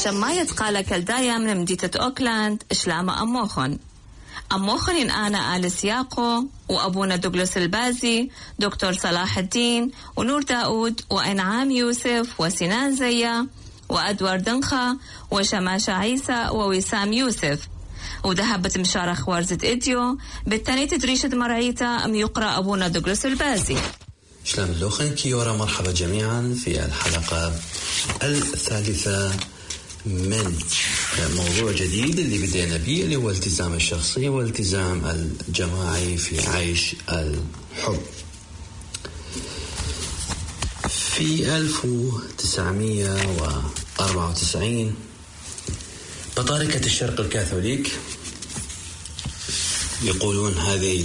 ما يتقال كالدايا من مدينة أوكلاند إشلامة أموخن إن أنا آل سياقو وأبونا دوغلاس البازي دكتور صلاح الدين ونور داود وإنعام يوسف وسنان زيا وأدوار دنخة وشماشة عيسى ووسام يوسف وذهبت مشارخ وارزة إديو بالتاني تدريشة مرعيتا يقرأ أبونا دوغلاس البازي. شلام اللوخن كيورا، مرحبا جميعا في الحلقة الثالثة من موضوع جديد اللي بدينا به، اللي هو الالتزام الشخصي والالتزام الجماعي في عيش الحب. في 1994 بطاركة الشرق الكاثوليك يقولون هذه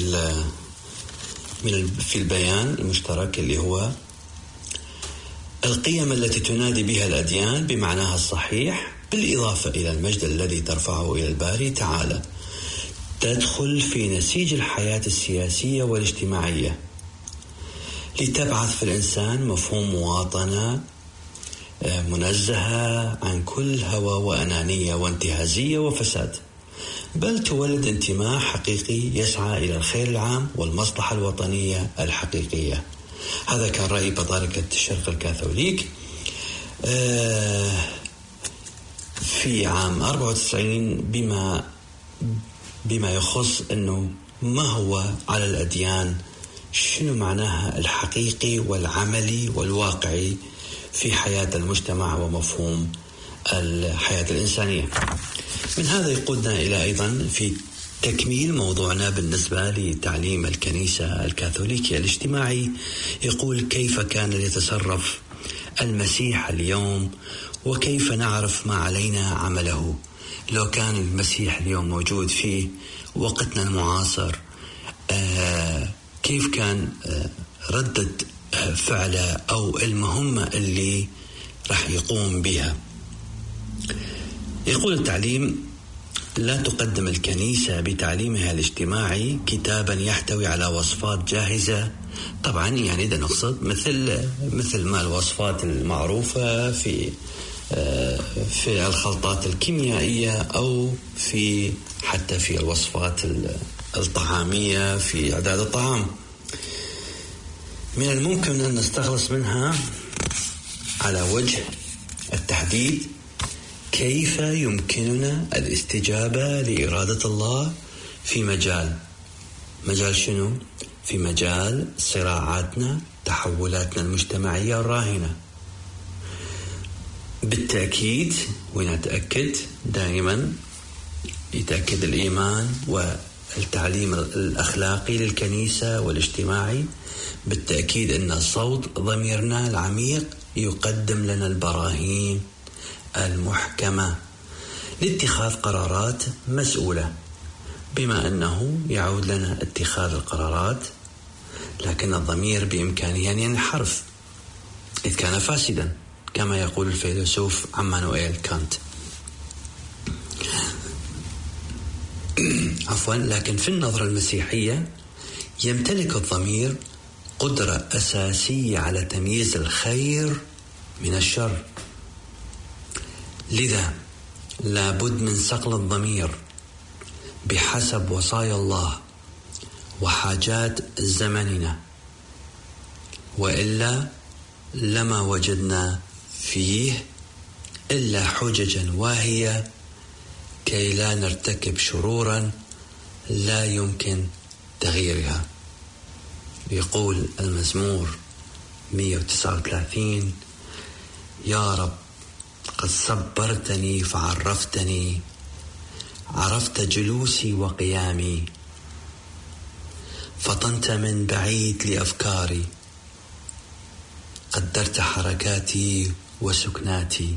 في البيان المشترك اللي هو: القيم التي تنادي بها الأديان بمعناها الصحيح بالإضافة إلى المجد الذي ترفعه إلى الباري تعالى تدخل في نسيج الحياة السياسية والاجتماعية لتبعث في الإنسان مفهوم مواطنة منزهة عن كل هوى وأنانية وانتهازية وفساد، بل تولد انتماء حقيقي يسعى إلى الخير العام والمصلحة الوطنية الحقيقية. هذا كان رأي بطاركة الشرق الكاثوليك في عام 94 بما يخص أنه ما هو على الأديان، شنو معناها الحقيقي والعملي والواقعي في حياة المجتمع ومفهوم الحياة الإنسانية. من هذا يقودنا إلى أيضا في تكميل موضوعنا بالنسبة لتعليم الكنيسة الكاثوليكية الاجتماعي. يقول: كيف كان يتصرف المسيح اليوم وكيف نعرف ما علينا عمله؟ لو كان المسيح اليوم موجود في وقتنا المعاصر، كيف كان ردة فعله أو المهمة اللي راح يقوم بها؟ يقول التعليم: لا تقدم الكنيسة بتعليمها الاجتماعي كتابا يحتوي على وصفات جاهزة. طبعا يعني ده نقصد مثل ما الوصفات المعروفة في الخلطات الكيميائية أو حتى في الوصفات الطعامية في إعداد الطعام. من الممكن أن نستخلص منها على وجه التحديد كيف يمكننا الاستجابة لإرادة الله في مجال شنو؟ في مجال صراعاتنا، تحولاتنا المجتمعية الراهنة. بالتأكيد، ونتأكد دائما، يتأكد الإيمان والتعليم الأخلاقي للكنيسة والاجتماعي بالتأكيد أن صوت ضميرنا العميق يقدم لنا البراهين المحكمة لاتخاذ قرارات مسؤولة، بما أنه يعود لنا اتخاذ القرارات، لكن الضمير بإمكانه أن ينحرف إذ كان فاسدا، كما يقول الفيلسوف عمانوئيل كانت. لكن في النظرة المسيحية يمتلك الضمير قدرة أساسية على تمييز الخير من الشر، لذا لابد من صقل الضمير بحسب وصايا الله وحاجات زمننا، وإلا لما وجدنا فيه إلا حججا واهية كي لا نرتكب شرورا لا يمكن تغييرها. يقول المزمور 139: يا رب قد صبرتني فعرفتني، عرفت جلوسي وقيامي، فطنت من بعيد لأفكاري، قدرت حركاتي وسكناتي،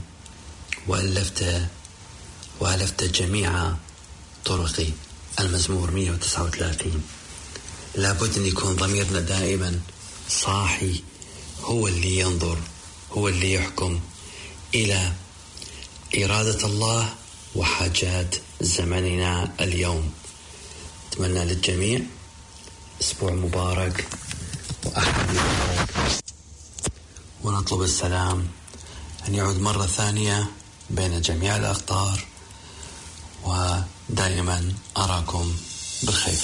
وألفت جميع طرقي. المزمور 139. لابد أن يكون ضميرنا دائما صاحي، هو اللي ينظر، هو اللي يحكم إلى إرادة الله وحاجات زمننا اليوم. أتمنى للجميع أسبوع مبارك وأحد مبارك، ونطلب السلام أن يعود مرة ثانية بين جميع الأقطار، ودائما أراكم بالخير.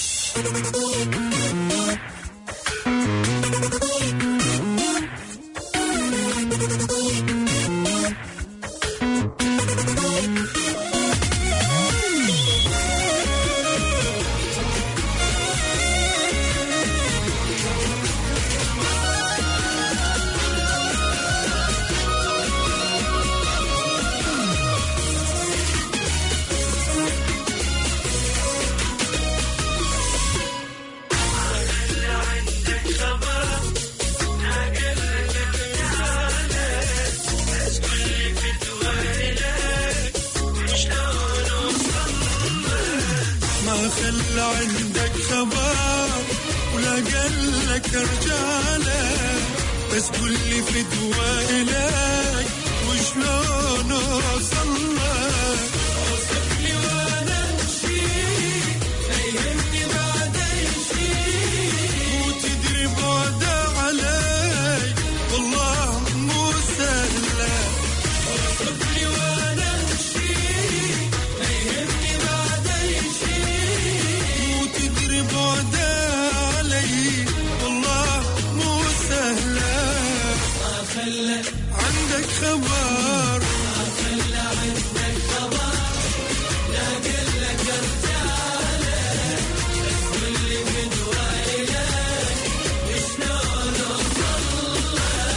خلى عندك خبر ولا قالك رجالة، بس قل لي فدوى إليك وشلون أوصلك. أوصف لي وأنا أمشي، لا يهمني بعد أي شيء، وتدري بعده علي والله مو سهلة. أوصف لي وأنا أمشي، لا يهمني بعد أي شيء، وتدري بعده علي والله مو سهلة. ما خلى عندك خبر، ما خلى عندك خبر، لا قلك ارجعلك، بس واللي بدوى إليك وشلون أوصلك.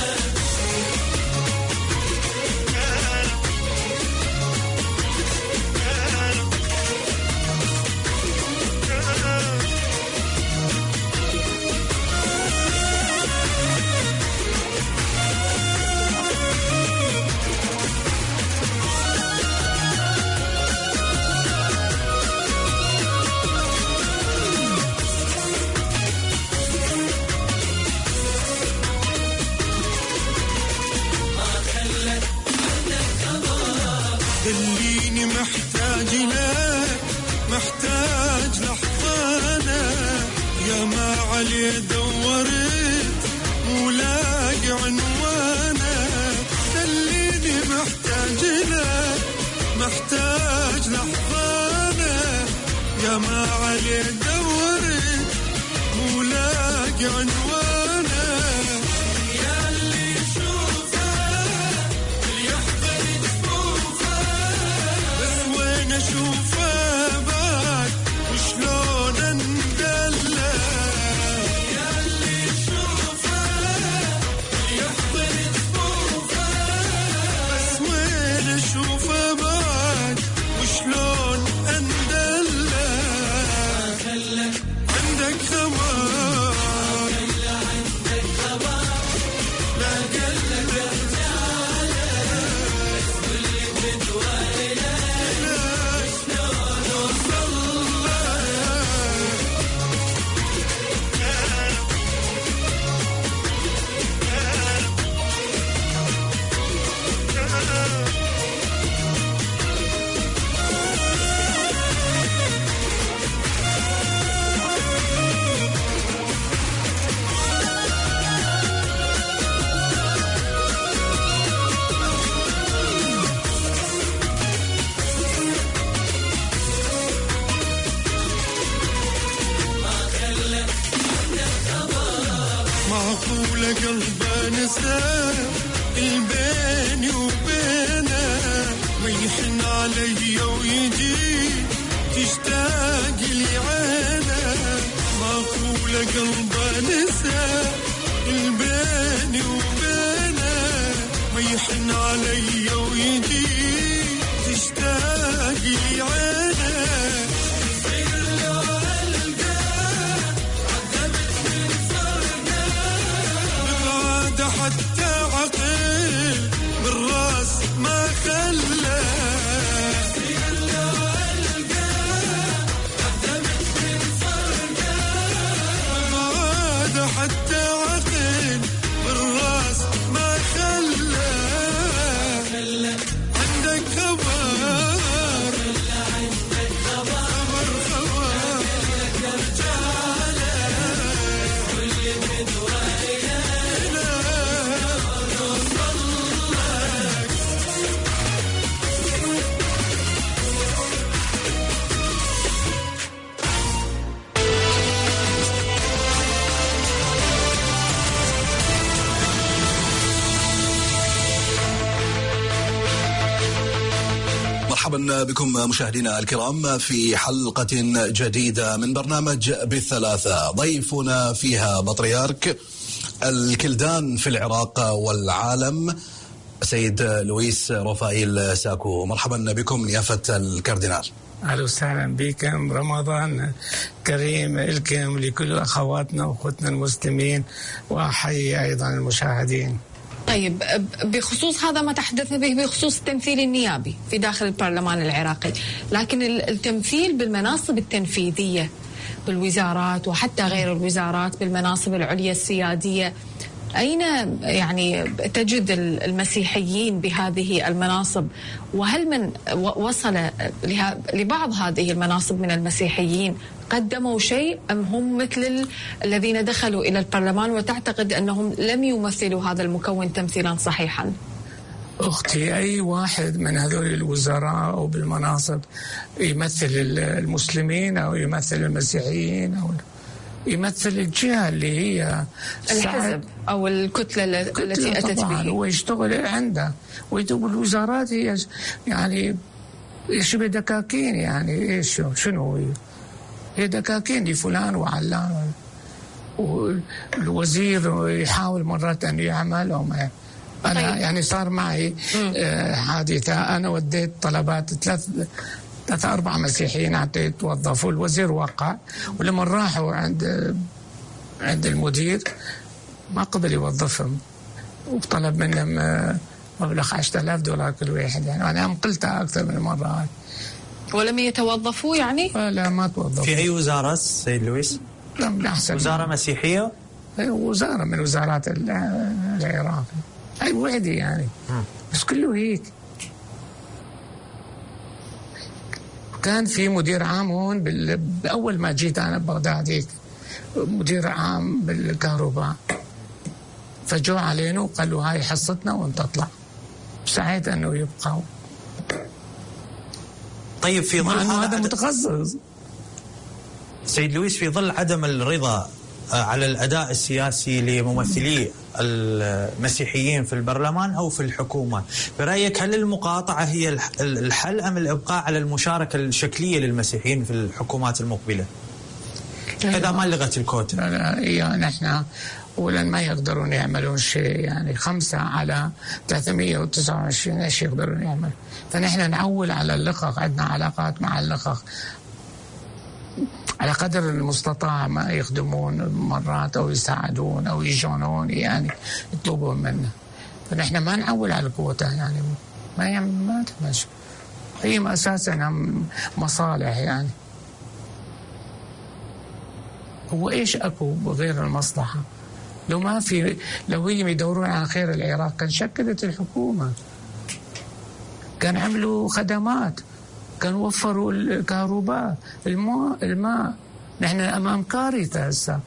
دليني محتاج لك، محتاج لحظانا، يا ما علي دورت مو لاقي عنوانا. دليني محتاج لك، محتاج لحظانا، يا ما علي دورت مو لاقي عنوانا. يا اللي شوفه يحضر جفوفه، بس وين اشوفه بعد وشلون اندله. يا اللي شوفه يحضر جفوفه، بس وين اشوفه بعد وشلون اندله. عندك خبر، عندك خبر، لا قلك ارجعلك، واللي بدوى إليك شلون أوصلك. معقولة قلبه نسى البيني وبينه، ما يحن علي ويجي تشتاق لي عينه. معقولة قلبه نسى البيني وبينه، ما يحن علي ويجي تشتاق لي عينه. حتى عقل بالراس ما خلى، هذا حتى عقل بالراس ما خلى. عندك خبر، عندك خبر، خبر رجالك، واللي بدوى إليك مرحبا بكم مشاهدينا الكرام في حلقة جديدة من برنامج بالثلاثة، ضيفنا فيها بطريرك الكلدان في العراق والعالم سيد لويس رفائيل ساكو. مرحبا بكم نيافة الكاردينال. أهلا وسهلا بكم، رمضان كريم لكم لكل أخواتنا وأخوتنا المسلمين، وأحيي أيضا المشاهدين. طيب، بخصوص هذا ما تحدث به بخصوص التمثيل النيابي في داخل البرلمان العراقي، لكن التمثيل بالمناصب التنفيذية بالوزارات وحتى غير الوزارات بالمناصب العليا السيادية، أين يعني تجد المسيحيين بهذه المناصب؟ وهل من وصل لبعض هذه المناصب من المسيحيين قدموا شيء أم هم مثل الذين دخلوا إلى البرلمان وتعتقد أنهم لم يمثلوا هذا المكون تمثيلا صحيحا؟ أختي، أي واحد من هذول الوزراء أو بالمناصب يمثل المسلمين أو يمثل المسيحيين أو يمثل الجهة اللي هي الحزب أو الكتلة التي أتت به. هو يشتغل عنده، والوزارات هي يعني شبه دكاكين، يعني إيش شنو هي دكاكين لفلان وعلان، والوزير يحاول مرات أن يعمل وما. أنا يعني صار معي حادثة، أنا وديت طلبات 3-4 مسيحيين أعطيت وظفوا، الوزير وقع، ولما راحوا عند المدير ما قبل يوظفهم، وطلب منهم مبلغ $10,000 كل واحد. يعني أنا قلتها أكثر من مرة. ولم يتوظفوا يعني؟ لا، ما توظفوا. في أي وزارة سيد لويس؟ وزارة مسيحية؟ وزارة من وزارات العراق، أي وحدة يعني، بس كله هيك. كان في مدير عام هون أول ما جيت أنا ببغداد هيك مدير عام بالكهرباء، فجوا علينا وقالوا هاي حصتنا وانت اطلع، ساعات أنه يبقوا. طيب، في ظل هذا متخصص سيد لويس، في ظل عدم الرضا على الأداء السياسي لممثلي المسيحيين في البرلمان أو في الحكومة، برأيك هل المقاطعة هي الحل أم الإبقاء على المشاركة الشكلية للمسيحيين في الحكومات المقبلة إذا ما لغت الكوتا؟ لا، نحن أولا ما يقدرون يعملون شيء، يعني 5 على 329 ايش يقدرون يعمل؟ فنحن نعول على اللقاق، عندنا علاقات مع اللقاق على قدر المستطاع، ما يخدمون مرات أو يساعدون أو يجونون، يعني يطلبون منا. فنحن ما نعول على الكوتا، يعني ما تمشي، هي أساسا مصالح. يعني هو إيش أكو غير المصلحة؟ لو ما في، لو هي يدورون على خير العراق كان شكلت الحكومة، كان عملوا خدمات، كان وفروا الكهرباء، الماء. نحن أمام كارثة هسه.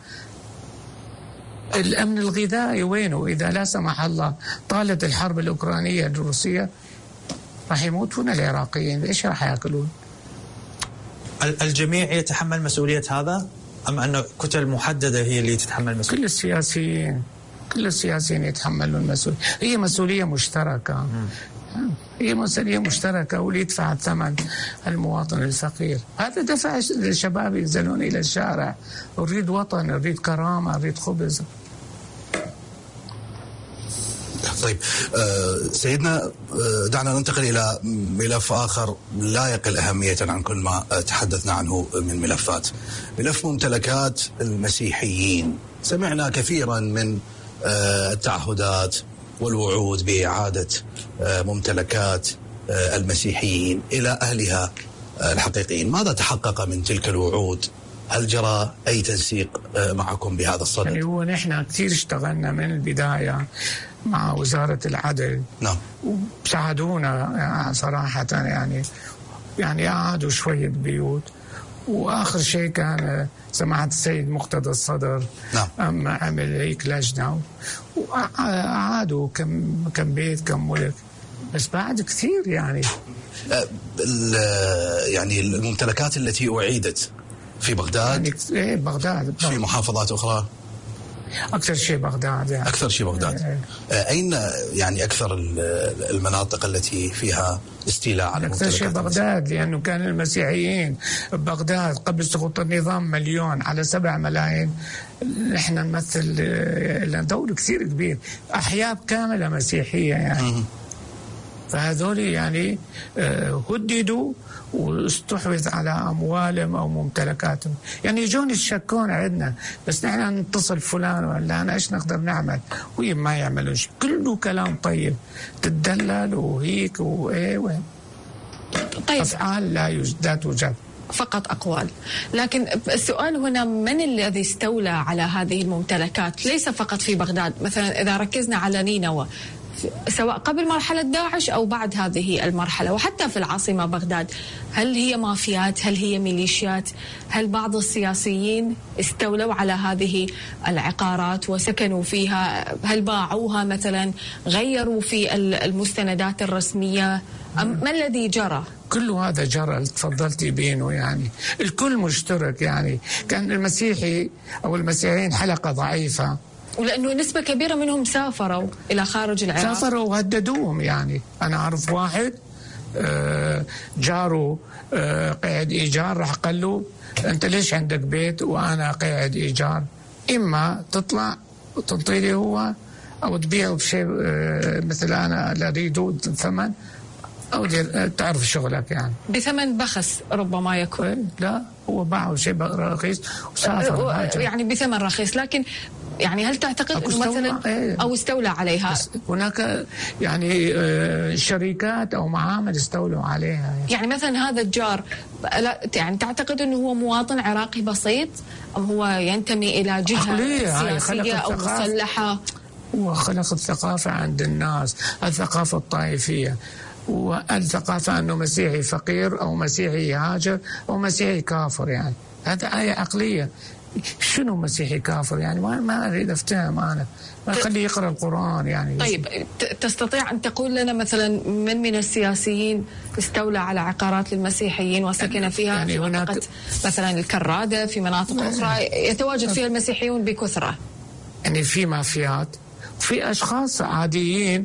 الأمن الغذائي وينه؟ إذا لا سمح الله طالت الحرب الأوكرانية الروسية راح يموتون العراقيين، إيش راح يأكلون؟ الجميع يتحمل مسؤولية هذا أم أن كتل محددة هي اللي تتحمل مسؤولية؟ كل السياسيين يتحملون المسؤولية. هي مسؤولية مشتركة. هي مسؤولية مشتركة، واللي يدفع الثمن المواطن الفقير. هذا دفع الشباب ينزلون إلى الشارع، نريد وطن، نريد كرامة، نريد خبز. طيب سيدنا، دعنا ننتقل إلى ملف آخر لا يقل أهمية عن كل ما تحدثنا عنه من ملفات، ملف ممتلكات المسيحيين. سمعنا كثيرا من التعهدات والوعود بإعادة ممتلكات المسيحيين إلى أهلها الحقيقيين. ماذا تحقق من تلك الوعود؟ هل جرى أي تنسيق معكم بهذا الصدد؟ يعني هو نحن كثير اشتغلنا من البداية مع وزارة العدل. نعم. وساعدونا صراحة، يعني أعادوا شوية بيوت، وآخر شيء كان سماحة السيد مقتدى الصدر. نعم. عمل هيك لجنة وأعادوا كم بيت كم ملك، بس بعد كثير يعني الممتلكات التي أعيدت في بغداد، يعني بغداد، في محافظات أخرى. أكثر شيء بغداد يعني. أكثر شيء بغداد. أين يعني أكثر المناطق التي فيها استيلاء على أكثر شيء بغداد، لأنه كان المسيحيين ببغداد قبل سقوط النظام 1,000,000 على 7 ملايين. نحن نمثل لنا دور كثير كبير، أحياء كاملة مسيحية يعني. فهذول يعني هددوا واستحوذ على أموالهم أو ممتلكاتهم، يعني يجون يتشكون عندنا، بس نحن نتصل فلان ولا أنا إيش نقدر نعمل، وهي ما يعملون شيء، كله كلام طيب، تدلل وهيك وإيه طيب. أفعال لا توجد، فقط أقوال. لكن السؤال هنا، من الذي استولى على هذه الممتلكات؟ ليس فقط في بغداد، مثلا إذا ركزنا على نينوى، سواء قبل مرحلة داعش أو بعد هذه المرحلة، وحتى في العاصمة بغداد، هل هي مافيات؟ هل هي ميليشيات؟ هل بعض السياسيين استولوا على هذه العقارات وسكنوا فيها؟ هل باعوها مثلا؟ غيروا في المستندات الرسمية؟ ما الذي جرى؟ كل هذا جرى اللي تفضلتي بينه، يعني الكل مشترك. يعني كان المسيحي أو المسيحيين حلقة ضعيفة، ولأنه نسبة كبيرة منهم سافروا إلى خارج العراق. سافروا وهددوهم. يعني أنا أعرف واحد جاره قاعد إيجار، راح قال له أنت ليش عندك بيت وأنا قاعد إيجار؟ إما تطلع وتنطيلي هو، أو تبيعه بشيء مثل أنا لا أريده ثمن، أو تعرف شغلك يعني بثمن بخس ربما يكون. لا، هو باعه شيء رخيص وسافر يعني بثمن رخيص. لكن يعني هل تعتقد أنه مثلا أو استولى عليها؟ هناك يعني شركات أو معامل استولوا عليها. يعني مثلا هذا الجار، يعني تعتقد أنه هو مواطن عراقي بسيط، أم هو ينتمي إلى جهة سياسية أو مسلحة؟ هو خلق الثقافة عند الناس، الثقافة الطائفية، والثقافة أنه مسيحي فقير أو مسيحي هاجر أو مسيحي كافر. يعني هذا آية عقلية. شنو مسيحي كافر؟ يعني ما أريد أفتهم أنا، ما خليه يقرأ القرآن يعني. طيب، تستطيع أن تقول لنا مثلا من السياسيين استولى على عقارات للمسيحيين وسكن فيها؟ يعني في منطقة مثلا الكرادة، في مناطق أخرى يتواجد فيها المسيحيون بكثرة. يعني في مافيات، في أشخاص عاديين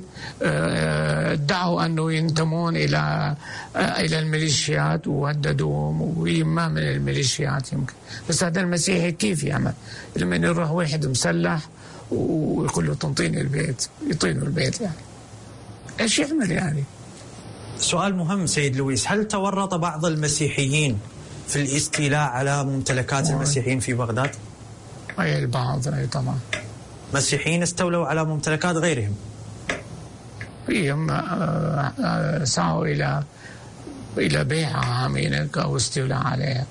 ادعوا أنه ينتمون إلى الميليشيات وهددوهم، وما من الميليشيات يمكن. بس هذا المسيحي كيف يعمل؟ لما يروح واحد مسلح ويقول له تنطيني البيت، يطينه البيت، يعني إيش يعمل يعني؟ سؤال مهم سيد لويس، هل تورط بعض المسيحيين في الاستيلاء على ممتلكات المسيحيين في بغداد؟ أي البعض، أي طبعا. مسيحيين استولوا على ممتلكات غيرهم؟ فيهم سعوا إلى بيعها منك أو استيلاء عليها.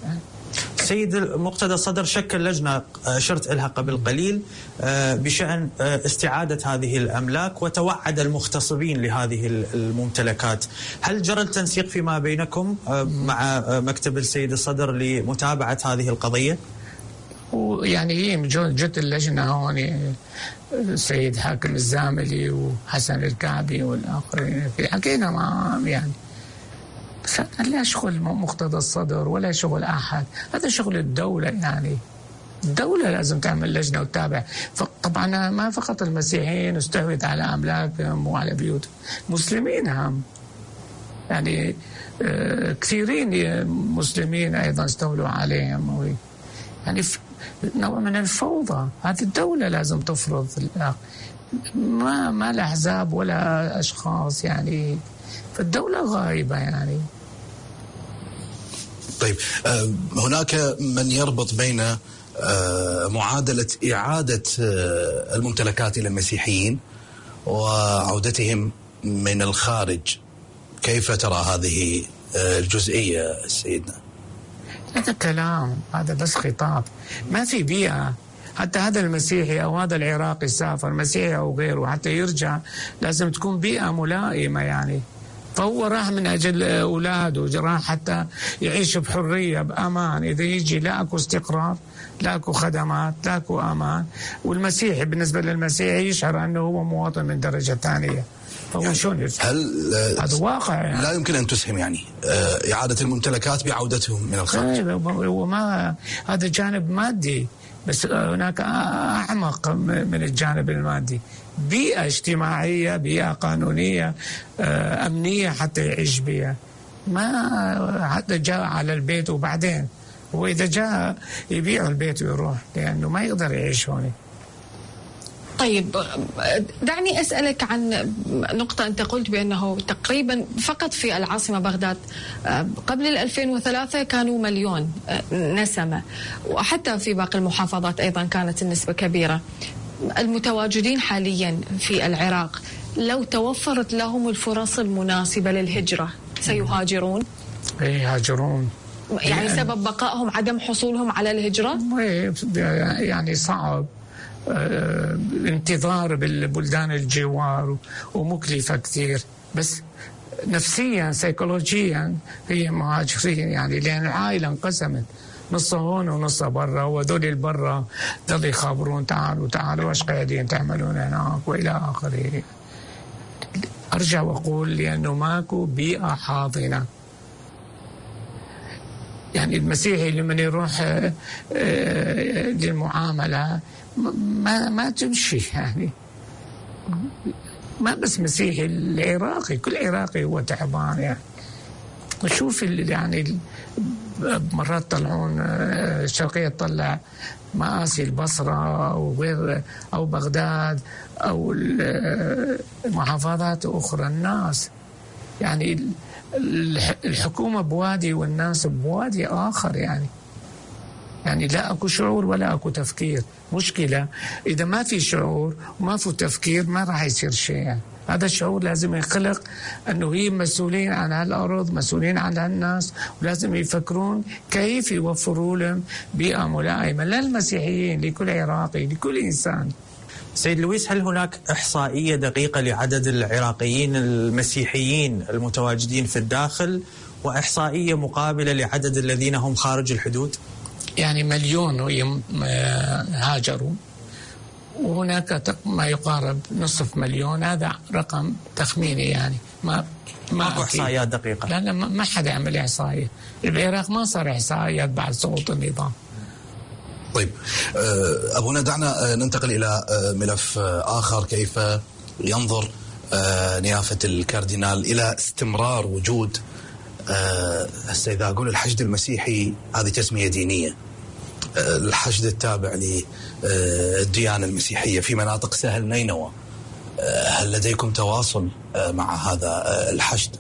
سيد مقتدى الصدر شكل لجنة أشرت لها قبل قليل بشأن استعادة هذه الأملاك، وتوعد المغتصبين لهذه الممتلكات. هل جرى التنسيق فيما بينكم مع مكتب السيد الصدر لمتابعة هذه القضية؟ ويعني هي جت اللجنة هون، السيد حاكم الزاملي وحسن الكعبي والآخرين، حكينا معهم يعني. لا شغل مقتدى الصدر ولا شغل أحد، هذا شغل الدولة. يعني الدولة لازم تعمل لجنة وتتابع. طبعا ما فقط المسيحيين استحوذ على أملاكهم وعلى بيوتهم، مسلمين هم يعني كثيرين مسلمين أيضا استولوا عليهم، يعني نوع من الفوضى. هذه الدولة لازم تفرض، ما الأحزاب ولا أشخاص يعني، فالدولة غائبة يعني. طيب، هناك من يربط بين معادلة إعادة الممتلكات إلى المسيحيين وعودتهم من الخارج. كيف ترى هذه الجزئية سيدنا؟ هذا كلام، هذا بس خطاب، ما في بيئة. حتى هذا المسيحي أو هذا العراقي سافر، مسيحي أو غيره، حتى يرجع لازم تكون بيئة ملائمة يعني. فهو راح من أجل أولاده، راح حتى يعيش بحرية بأمان. إذا يجي لا أكو استقرار، لا أكو خدمات، لا أكو أمان. والمسيحي بالنسبة للمسيحي يشعر أنه هو مواطن من درجة ثانية، فهو شلون يرجع؟ هذا واقع يعني. لا يمكن أن تسهم يعني إعادة الممتلكات بعودتهم من الخارج. هو ما هذا جانب مادي، بس هناك أعمق من الجانب المادي، بيئة اجتماعية، بيئة قانونية، أمنية حتى يعيش بها. ما حتى جاء على البيت وبعدين، وإذا جاء يبيع البيت ويروح لأنه ما يقدر يعيش هون. طيب دعني أسألك عن نقطة. أنت قلت بأنه تقريبا فقط في العاصمة بغداد قبل 2003 كانوا 1,000,000 نسمة، وحتى في باقي المحافظات أيضا كانت النسبة كبيرة. المتواجدين حاليا في العراق لو توفرت لهم الفرص المناسبة للهجرة سيهاجرون؟ يهاجرون. يعني سبب بقائهم عدم حصولهم على الهجرة؟ يعني صعب انتظار بالبلدان الجوار ومكلفة كثير، بس نفسيا سيكولوجيا هي مهاجرين، يعني لأن العائلة انقسمت، نصها هون ونصها برا، وذول البرا ضل يخابرون تعالوا ايش قاعدين تعملون هناك والى اخره. ارجع واقول لانه ماكو بيئة حاضنة. يعني المسيحي لما يروح للمعاملة ما تمشي، يعني ما بس مسيحي، العراقي كل عراقي هو تعبان. يعني وشوف يعني مرات طلعون الشرقية تطلع مآسي البصرة أو غير أو بغداد أو المحافظات أخرى. الناس يعني الحكومة بوادي والناس بوادي آخر. يعني لا أكو شعور ولا أكو تفكير. مشكلة إذا ما في شعور وما في تفكير ما راح يصير شيء. يعني هذا الشعور لازم يخلق أنه هي مسؤولين عن هالأرض، مسؤولين عن هالناس، ولازم يفكرون كيف يوفروا لهم بيئة ملائمة للمسيحيين، لكل عراقي، لكل إنسان. سيد لويس، هل هناك إحصائية دقيقة لعدد العراقيين المسيحيين المتواجدين في الداخل، وإحصائية مقابلة لعدد الذين هم خارج الحدود؟ يعني 1,000,000 هاجروا، وهناك ما يقارب 500,000. هذا رقم تخميني، يعني ما إحصائيات دقيقة. لا ما حدا يعمل إحصائية. العراق ما صار إحصائيات بعد سقوط النظام. طيب أبونا، دعنا ننتقل إلى ملف آخر. كيف ينظر نيافة الكاردينال إلى استمرار وجود إذا أقول الحشد المسيحي، هذه تسمية دينية، الحشد التابع للديانة المسيحية في مناطق سهل نينوى، هل لديكم تواصل مع هذا الحشد؟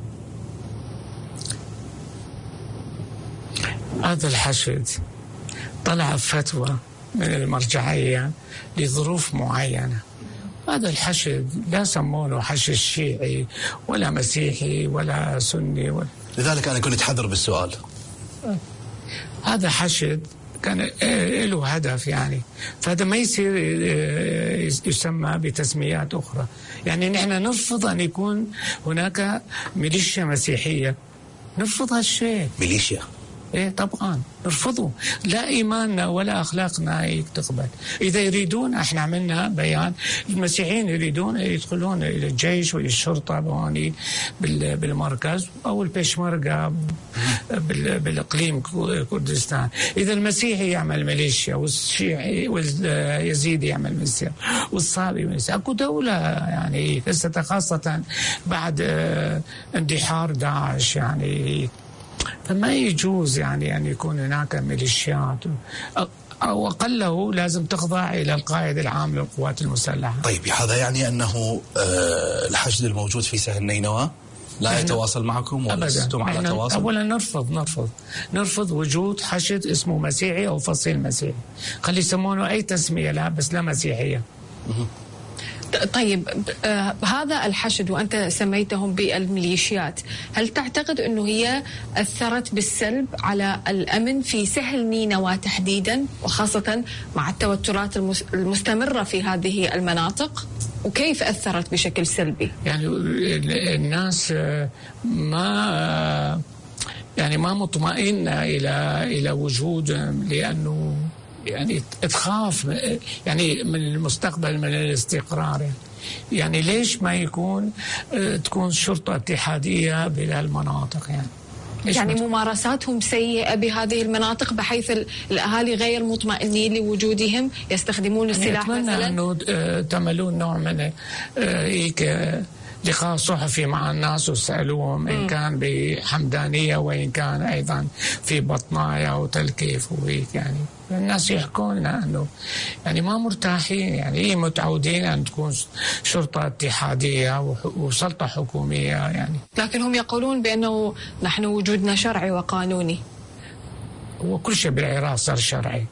هذا الحشد طلع فتوى من المرجعية لظروف معينة. هذا الحشد لا سمونه حشد شيعي ولا مسيحي ولا سني لذلك أنا كنت حذر بالسؤال. هذا حشد كان له هدف، يعني فهذا ما يصير يسمى بتسميات أخرى. يعني نحن نرفض أن يكون هناك ميليشيا مسيحية، نرفض هالشيء. ميليشيا؟ إيه طبعا نرفضه، لا إيماننا ولا أخلاقنا تقبل. إذا يريدون، احنا عملنا بيان، المسيحيين يريدون يدخلون إلى الجيش والشرطة هون بالمركز أو البيشمركة بالإقليم كردستان. إذا المسيحي يعمل ميليشيا والشيعي واليزيدي يعمل ميليشيا والصابي ميليشيا. أكو دولة يعني خاصة بعد اندحار داعش، يعني فما يجوز يعني أن يكون هناك ميليشيات، أو أقله لازم تخضع إلى القائد العام للقوات المسلحة. طيب هذا يعني أنه الحشد الموجود في سهل نينوى لا يتواصل معكم ولستم على تواصل؟ أولا نرفض وجود حشد اسمه مسيحي أو فصيل مسيحي، خلي يسمونه أي تسمية لا، بس لا مسيحية. طيب هذا الحشد وأنت سميتهم بالميليشيات، هل تعتقد أنه هي أثرت بالسلب على الأمن في سهل نينوى تحديدا، وخاصة مع التوترات المستمرة في هذه المناطق؟ وكيف أثرت بشكل سلبي؟ يعني الناس ما مطمئنة إلى وجودهم، لأنه يعني تخاف يعني من المستقبل، من الاستقرار. يعني ليش ما تكون شرطة اتحادية بهالمناطق؟ يعني يعني ممارساتهم سيئة بهذه المناطق بحيث الأهالي غير مطمئنين لوجودهم، يستخدمون السلاح مثلا. أتمنى أنه تعملون نوع من هيك لقاء صحفي مع الناس وسألوهم إن كان بحمدانية وإن كان أيضا في بطنايا وتلكيف وهيك. يعني الناس يحكون لنا أنه يعني ما مرتاحين، يعني متعودين أن تكون شرطة اتحادية وسلطة حكومية يعني. لكن هم يقولون بأنه نحن وجودنا شرعي وقانوني. وكل شيء بالعراق صار شرعي.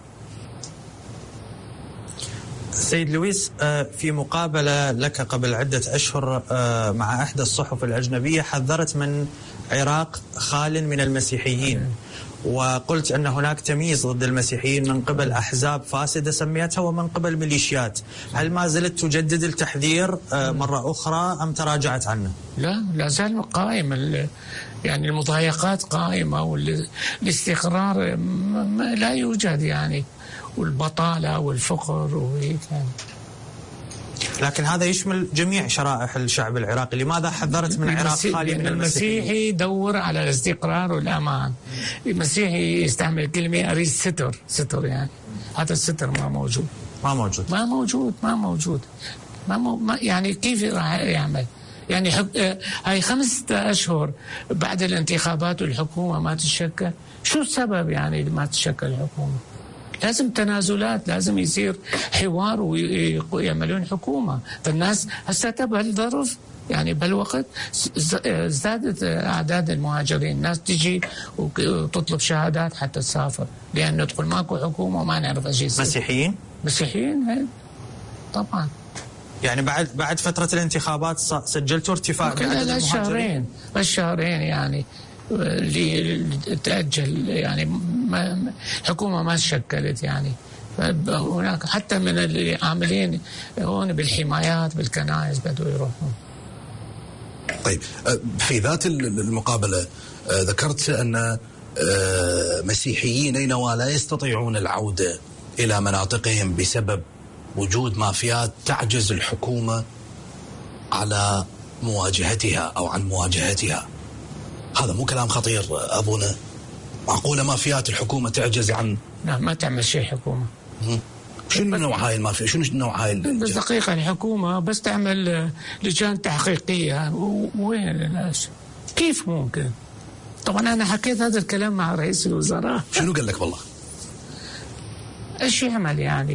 سيد لويس، في مقابلة لك قبل عدة أشهر مع إحدى الصحف الأجنبية حذرت من عراق خال من المسيحيين، وقلت أن هناك تمييز ضد المسيحيين من قبل أحزاب فاسدة سميتها ومن قبل ميليشيات. هل ما زلت تجدد التحذير مرة أخرى أم تراجعت عنه؟ لا زال قائم، يعني المضايقات قائمة والاستقرار لا يوجد يعني، والبطالة والفقر وهيك يعني. لكن هذا يشمل جميع شرائح الشعب العراقي. لماذا حذرت من عراق خالي من المسيحيين؟ المسيحي يدور على الاستقرار والأمان. المسيحي يستعمل كلمة أريد ستر يعني. هذا الستر ما موجود. يعني كيف راح يعمل؟ يعني هاي 5 أشهر بعد الانتخابات والحكومة ما تتشكل. شو السبب يعني ما تتشكل الحكومة؟ لازم تنازلات، لازم يصير حوار ويعملون حكومة. فالناس هسه بهالظرف يعني بهالوقت زادت أعداد المهاجرين، الناس تجي وتطلب شهادات حتى تسافر، لأنه تقول ماكو حكومة وما نعرف ايش يصير. مسيحيين هاي طبعا. يعني بعد فترة الانتخابات سجلتوا ارتفاع بعدد المهاجرين؟ الشهرين يعني اللي تأجل يعني حكومة ما تشكلت يعني. هناك حتى من اللي عاملين هون بالحمايات بالكنائس بدوا يروحون. طيب، في ذات المقابلة ذكرت أن مسيحيين نينوى لا يستطيعون العودة إلى مناطقهم بسبب وجود مافيات تعجز الحكومة على مواجهتها أو عن مواجهتها. هذا مو كلام خطير أبونا؟ معقولة مافيات الحكومة تعجز عن؟ لا، ما تعمل شيء حكومة. شنو نوع هاي المافيا؟ شنو نوع هاي بس دقيقة الحكومة بس تعمل لجان تحقيقية. وين الناس؟ كيف ممكن؟ طبعا أنا حكيت هذا الكلام مع رئيس الوزراء. شنو قال لك والله؟ إيش يعمل يعني؟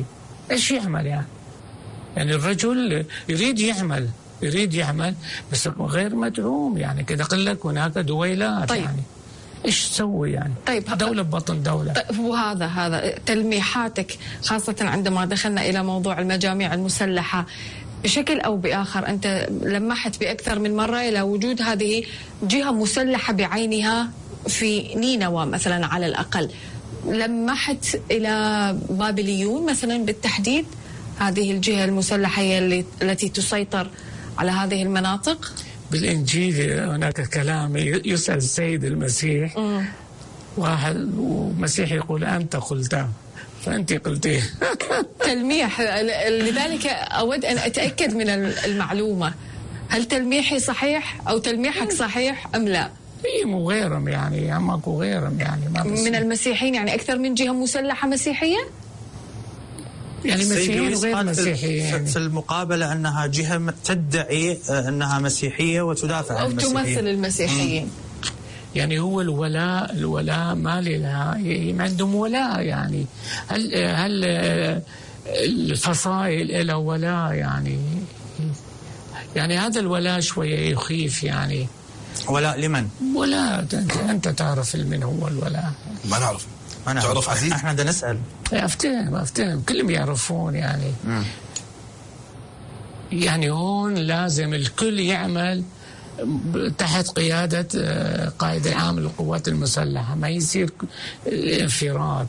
يعني الرجل يريد يعمل بس غير مدعوم يعني. كده أقول لك هناك دويلات. طيب. يعني إيش تسوي يعني؟ طيب، دولة ببطن دولة. طيب، وهذا تلميحاتك خاصة عندما دخلنا إلى موضوع المجاميع المسلحة بشكل أو بآخر، أنت لمحت بأكثر من مرة إلى وجود هذه جهة مسلحة بعينها في نينوى مثلا على الأقل. لمحت إلى بابليون مثلا بالتحديد، هذه الجهة المسلحة هي التي تسيطر على هذه المناطق؟ بالإنجيل هناك كلام يسأل السيد المسيح، واحد ومسيح يقول أنت قلت، فأنت قلتيه. تلميح. لذلك أود أن أتأكد من المعلومة، هل تلميحي صحيح أو تلميحك صحيح أم لا؟ مو غيرهم يعني، ماكو غيرهم يعني. ما من المسيحيين يعني أكثر من جهة مسلحة مسيحية؟ يعني مسيحيين وغير مسيحيين. في المقابلة أنها جهة تدعي أنها مسيحية وتدافع عن المسيحيين أو تمثل المسيحيين. يعني هو الولاء ما لها، ما عندهم ولاء يعني. هل الفصائل لها ولاء يعني هذا الولاء شوية يخيف يعني. ولاء لمن؟ ولاء أنت تعرف من هو الولاء؟ ما نعرف. تعرف عزيز؟ احنا بدنا نسأل. افتهم كلهم يعرفون يعني. يعني هون لازم الكل يعمل تحت قيادة قائد العام للقوات المسلحة، ما يصير انفراد.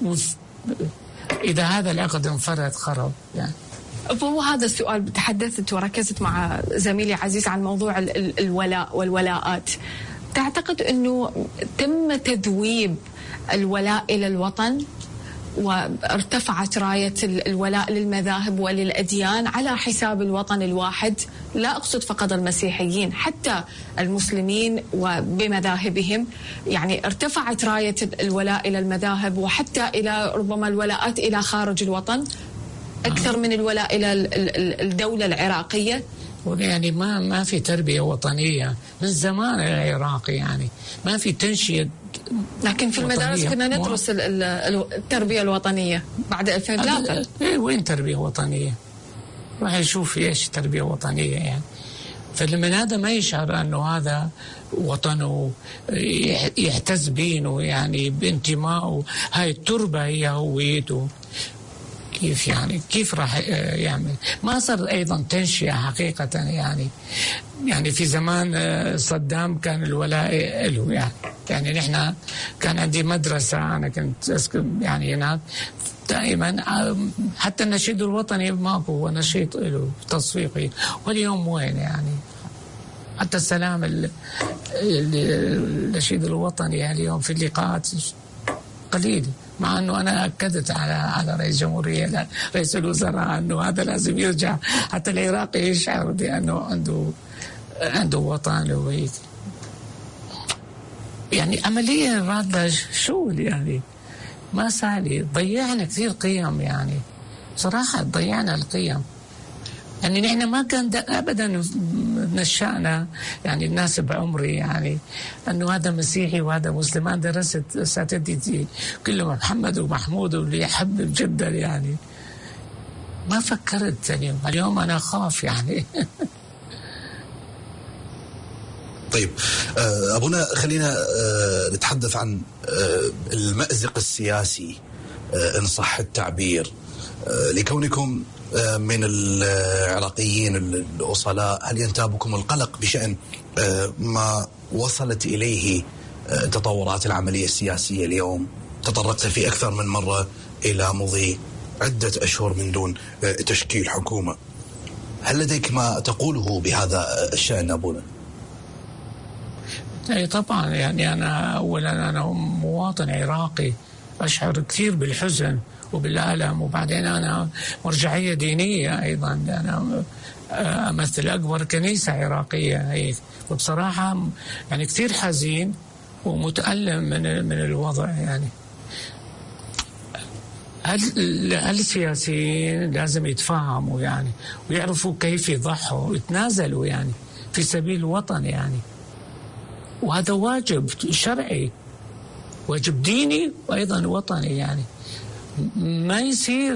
إذا هذا العقد انفرد خرب يعني. هو هذا السؤال. تحدثت وركزت مع زميلي عزيز عن موضوع الولاء والولاءات. تعتقد أنه تم تذويب الولاء إلى الوطن وارتفعت راية الولاء للمذاهب وللأديان على حساب الوطن الواحد. لا أقصد فقط المسيحيين، حتى المسلمين وبمذاهبهم، يعني ارتفعت راية الولاء إلى المذاهب وحتى إلى ربما الولاءات إلى خارج الوطن أكثر من الولاء إلى الدولة العراقية. يعني ما في تربية وطنية من زمان العراقي، يعني ما في تنشئة. لكن في المدارس كنا ندرس التربية الوطنية بعد 2003. وين تربية وطنية؟ راح يشوف ايش تربية وطنية يعني. فلما هذا ما يشعر انه هذا وطنه يحتز بينه، يعني بانتمائه، هاي التربة هي هويته، كيف يعني كيف راح يعمل؟ ما صار ايضا تنشئة حقيقة يعني في زمان صدام كان الولاء له يعني نحن كان عندي مدرسة، أنا كنت أسكن يعني هناك دائما، حتى النشيد الوطني ماكو، هو نشيد له تصفيقي، واليوم وين يعني؟ حتى السلام النشيد الوطني اليوم في اللقاءات قليل، مع أنه أنا أكدت على رئيس الجمهورية، رئيس الوزراء، أنه هذا لازم يرجع حتى العراقي يشعر بأنه عنده وطن وهيك. يعني عمليا رادة شغل يعني ما سالي، ضيعنا كثير قيم، يعني صراحة ضيعنا القيم. يعني نحن ما كان أبدا نشأنا، يعني الناس بعمري يعني أنه هذا مسيحي وهذا مسلم. أنا درست أساتذتي كلهم محمد ومحمود واللي يحبب جدا، يعني ما فكرت اليوم أنا أخاف يعني. طيب أبونا، خلينا نتحدث عن المأزق السياسي إن صح التعبير، لكونكم من العراقيين الأصلاء. هل ينتابكم القلق بشأن ما وصلت إليه تطورات العملية السياسية اليوم؟ تطرقت في أكثر من مرة إلى مضي عدة أشهر من دون تشكيل حكومة. هل لديك ما تقوله بهذا الشأن أبونا؟ أي طبعا، يعني أنا مواطن عراقي أشعر كثير بالحزن وبالألم، وبعدين أنا مرجعية دينية أيضا، أنا أمثل أكبر كنيسة عراقية هيك، وبصراحة يعني كثير حزين ومتألم من الوضع. يعني السياسيين لازم يتفاهموا يعني ويعرفوا كيف يضحوا ويتنازلوا يعني في سبيل الوطن يعني، وهذا واجب شرعي، واجب ديني وأيضا وطني. يعني ما يصير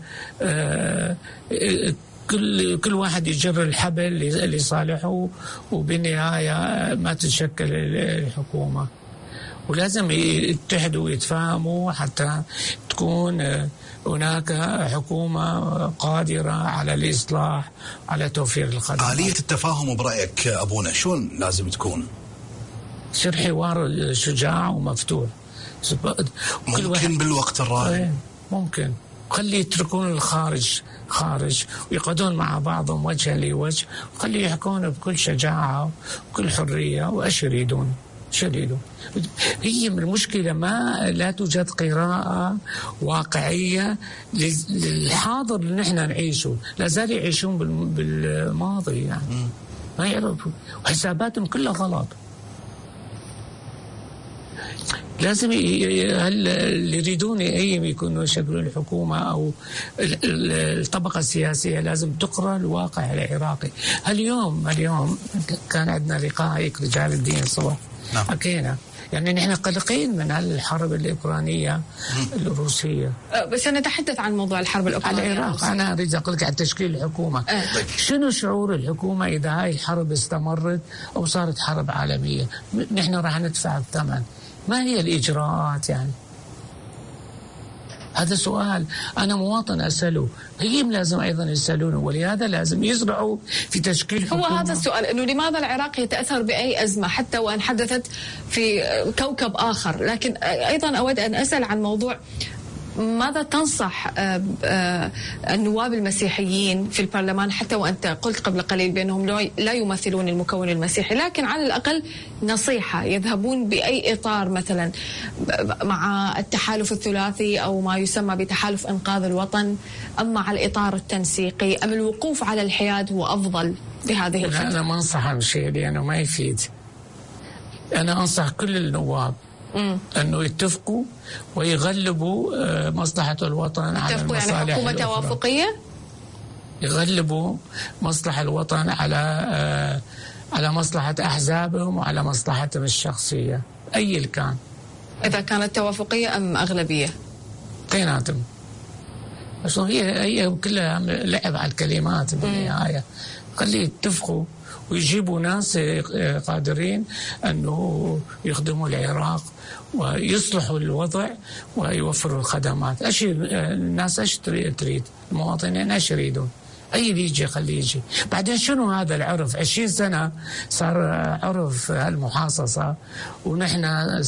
كل واحد يجر الحبل لصالحه وبالنهاية ما تتشكل الحكومة. ولازم يتحدوا ويتفاهموا حتى تكون هناك حكومة قادرة على الإصلاح، على توفير الخدمات. آلية التفاهم برأيك أبونا شلون لازم تكون؟ يصير حوار شجاع ومفتوح، ممكن بالوقت الراهن، ممكن خلي يتركون الخارج خارج ويقعدون مع بعضهم وجها لوجه، وخلي يحكون بكل شجاعة وكل حرية وأش يريدون. هي من المشكلة لا توجد قراءة واقعية للحاضر اللي نحن نعيشه، لا زال يعيشون بالماضي يعني ما يعرفوا، وحساباتهم كلها غلط. لازم اللي يريدون يكونوا يشكلون الحكومة أو الطبقة السياسية لازم تقرأ الواقع العراقي. اليوم كان عندنا لقاء هيك رجال الدين الصبح، حكينا يعني نحن قلقين من الحرب الأوكرانية الروسية. بس نتحدث عن موضوع الحرب الأوكرانية على العراق. أنا أريد أقول لك عن تشكيل الحكومة. شنو شعور الحكومة إذا هاي الحرب استمرت أو صارت حرب عالمية؟ نحن راح ندفع الثمن. ما هي الإجراءات يعني؟ هذا سؤال أنا مواطن أسأله، هي لازم أيضا يسألونه، ولهذا لازم يزرعوا في تشكيل حكومة. هو هذا السؤال، إنه لماذا العراق يتأثر بأي أزمة حتى وأن حدثت في كوكب آخر؟ لكن أيضا أود أن أسأل عن موضوع ماذا تنصح النواب المسيحيين في البرلمان، حتى وأنت قلت قبل قليل بأنهم لا يمثلون المكون المسيحي، لكن على الأقل نصيحة يذهبون بأي إطار مثلا مع التحالف الثلاثي أو ما يسمى بتحالف إنقاذ الوطن، أم مع الإطار التنسيقي، أم الوقوف على الحياد هو أفضل بهذه الفترة؟ أنا ما أنصح بشيء لأنه ما يفيد. أنا أنصح كل النواب أنه يتفقوا ويغلبوا مصلحة الوطن على المصالح يعني حكومة توافقية؟ يغلبوا مصلحة الوطن على مصلحة أحزابهم وعلى مصلحتهم الشخصية أي اللي كان. إذا كانت توافقية أم أغلبية؟ اثنيناتهم. بس هي كلها لعب على الكلمات بالنهاية. خلي يتفقوا ويجيبوا ناس قادرين أنه يخدموا العراق ويصلحوا الوضع ويوفروا الخدمات. الناس ايش تريد؟ المواطنين ايش يريدون؟ اي اللي يجي خليه يجي. بعدين شنو هذا العرف؟ 20 سنه صار عرف المحاصصه، ونحن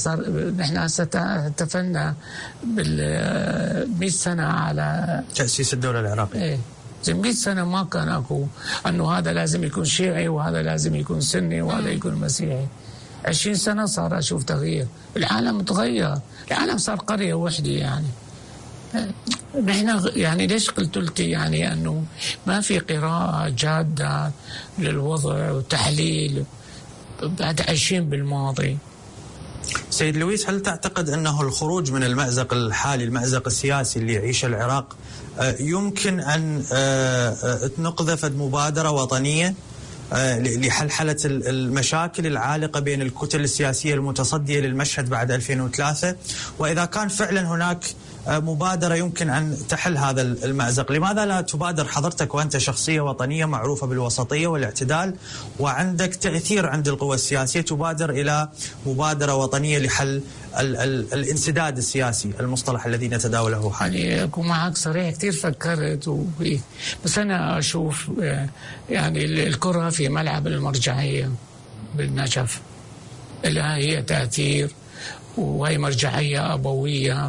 احتفلنا بال 100 سنه على تأسيس الدولة العراقية. ايه 100 سنه ما كان اكو انه هذا لازم يكون شيعي وهذا لازم يكون سني وهذا يكون مسيحي. 20 سنة صار أشوف تغيير. العالم تغير، العالم صار قرية وحدة يعني. نحن يعني ليش قلت لك يعني أنه ما في قراءة جادة للوضع وتحليل بعد 20 بالماضي. سيد لويس، هل تعتقد أنه الخروج من المأزق الحالي، المأزق السياسي اللي يعيشه العراق، يمكن أن نقذف مبادرة وطنية لحلحلة المشاكل العالقة بين الكتل السياسية المتصدية للمشهد بعد 2003؟ وإذا كان فعلا هناك مبادرة يمكن أن تحل هذا المأزق، لماذا لا تبادر حضرتك وأنت شخصية وطنية معروفة بالوسطية والاعتدال وعندك تأثير عند القوى السياسية، تبادر إلى مبادرة وطنية لحل الانسداد السياسي، المصطلح الذي نتداوله حاليا؟ يعني أكون معك صريح، كثير فكرت بس أنا أشوف يعني الكرة في ملعب المرجعية بالنجف، لها هي تأثير وهي مرجعية أبوية،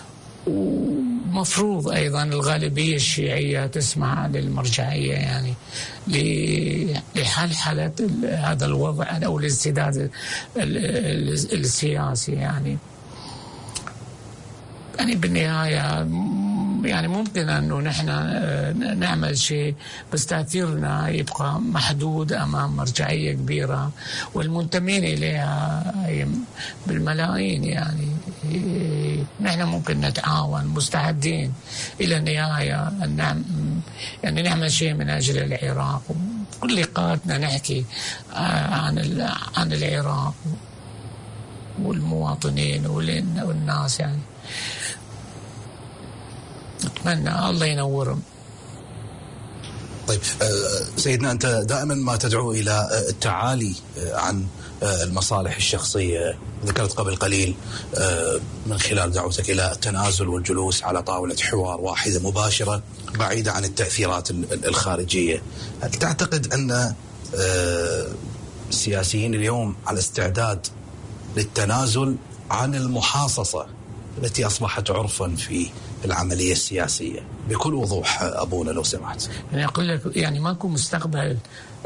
ومفروض أيضا الغالبية الشيعية تسمع للمرجعية يعني لحلحلة هذا الوضع أو الانسداد السياسي يعني بالنهاية يعني ممكن أنه نحن نعمل شيء، بس تأثيرنا يبقى محدود أمام مرجعية كبيرة والمنتمين إليها بالملايين. يعني نحن ممكن نتعاون، مستعدين إلى النهاية أن نعمل شيء من أجل العراق. كل لقاءاتنا نحكي عن العراق والمواطنين والناس يعني. أتمنى الله ينورهم. طيب سيدنا، أنت دائما ما تدعو إلى التعالي عن المصالح الشخصية. ذكرت قبل قليل من خلال دعوتك إلى التنازل والجلوس على طاولة حوار واحدة مباشرة بعيدة عن التأثيرات الخارجية. هل تعتقد أن السياسيين اليوم على استعداد للتنازل عن المحاصصة التي أصبحت عرفا في العملية السياسية بكل وضوح أبونا لو سمحت؟ يعني أقول لك يعني ماكو مستقبل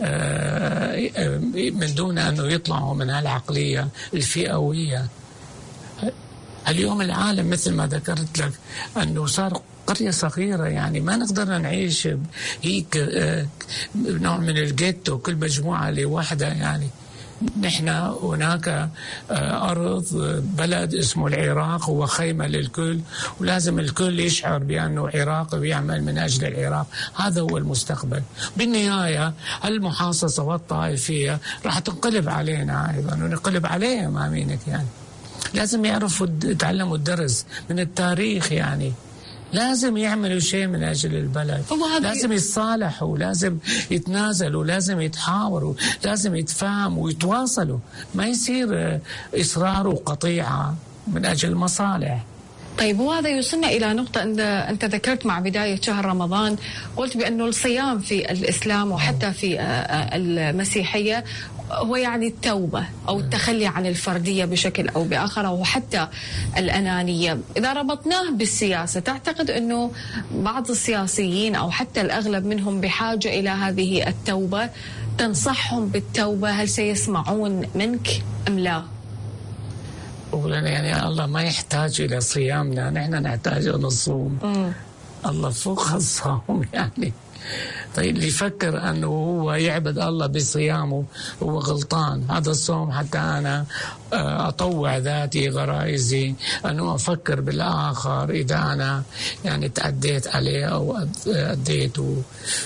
من دون أنه يطلعوا من هالعقلية الفئوية. اليوم العالم مثل ما ذكرت لك أنه صار قرية صغيرة، يعني ما نقدر نعيش هيك نوع من الجيتو، كل مجموعة لوحدة. يعني نحن هناك أرض بلد اسمه العراق، هو خيمة للكل، ولازم الكل يشعر بأنه عراقي ويعمل من أجل العراق. هذا هو المستقبل. بالنهاية المحاصصة والطائفية راح تنقلب علينا أيضا ونقلب عليهم أمينك. يعني لازم يعرفوا يتعلموا الدرس من التاريخ، يعني لازم يعملوا شيء من أجل البلد، لازم يتصالحوا، لازم يتنازلوا، لازم يتحاوروا، لازم يتفاهموا ويتواصلوا. ما يصير إصرار وقطيعة من أجل مصالح. طيب وهذا يوصلنا إلى نقطة أنت ذكرت مع بداية شهر رمضان، قلت بأنه الصيام في الإسلام وحتى في المسيحية هو يعني التوبة أو التخلي عن الفردية بشكل أو بآخر، أو حتى الأنانية. إذا ربطناه بالسياسة، تعتقد أنه بعض السياسيين أو حتى الأغلب منهم بحاجة إلى هذه التوبة؟ تنصحهم بالتوبة؟ هل سيسمعون منك أم لا؟ أولا يعني الله ما يحتاج إلى صيامنا، نحن نحتاج إلى الصوم. الله فوق الصوم يعني. طيب اللي يفكر أنه هو يعبد الله بصيامه هو غلطان. هذا الصوم حتى أنا أطوع ذاتي غرائزي، أنه أفكر بالآخر إذا أنا يعني تعديت عليه أو أديته.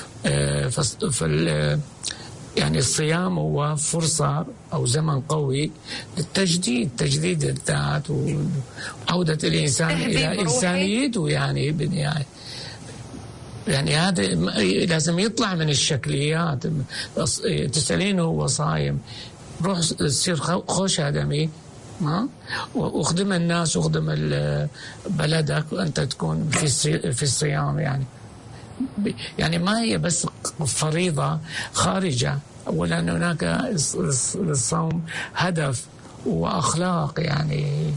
يعني الصيام هو فرصة أو زمن قوي للتجديد، تجديد الذات وعودة الإنسان إلى إنسانيته يعني بالنهاية. يعني هذا لازم يطلع من الشكليات. تسألينه هو صايم، روح تصير خوش آدمي واخدم الناس واخدم بلدك وأنت تكون في الصيام يعني ما هي بس فريضة خارجة. أولا هناك الصوم هدف وأخلاق يعني.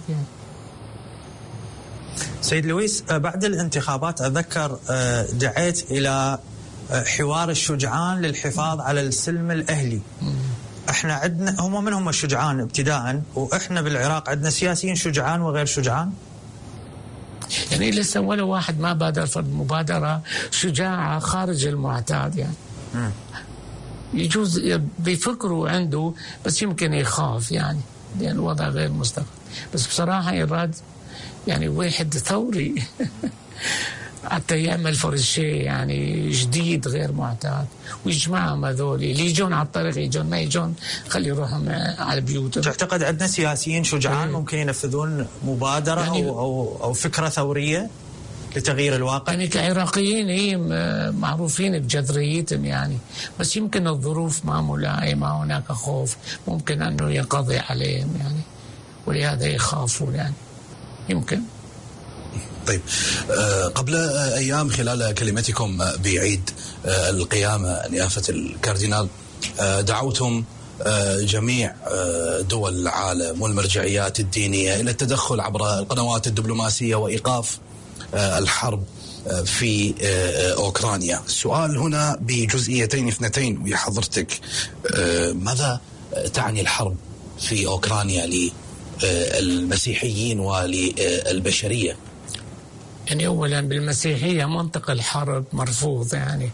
سيد لويس، بعد الانتخابات أذكر دعيت إلى حوار الشجعان للحفاظ على السلم الأهلي. احنا عندنا هم من هم الشجعان ابتداء، واحنا بالعراق عندنا سياسيين شجعان وغير شجعان. يعني لسه ولا واحد ما بادر في مبادرة شجاعة خارج المعتاد يعني. يجوز بيفكروا عنده بس يمكن يخاف يعني لأن الوضع غير مستقر. بس بصراحة يراد يعني واحد ثوري حتى يعمل فرض شيء يعني جديد غير معتاد ويجمعهم هذول اللي يجون على الطريق، يجون ما يجون خلي يروحهم على بيوتهم. تعتقد عندنا سياسيين شجعان ممكن ينفذون مبادرة يعني أو فكرة ثورية لتغيير الواقع؟ يعني كعراقيين هي معروفين بجذريتهم يعني، بس يمكن الظروف ما ملائمة، هناك خوف ممكن أنه ينقضي عليهم يعني، ولهذا يخافون يعني يمكن. طيب قبل أيام خلال كلمتكم بعيد القيامة نيافة الكاردينال دعوتم جميع دول العالم والمرجعيات الدينية إلى التدخل عبر القنوات الدبلوماسية وإيقاف الحرب في أوكرانيا. السؤال هنا بجزئيتين اثنتين ويا حضرتك، ماذا تعني الحرب في أوكرانيا للمسيحيين وللبشرية؟ يعني أولا بالمسيحية منطق الحرب مرفوض يعني.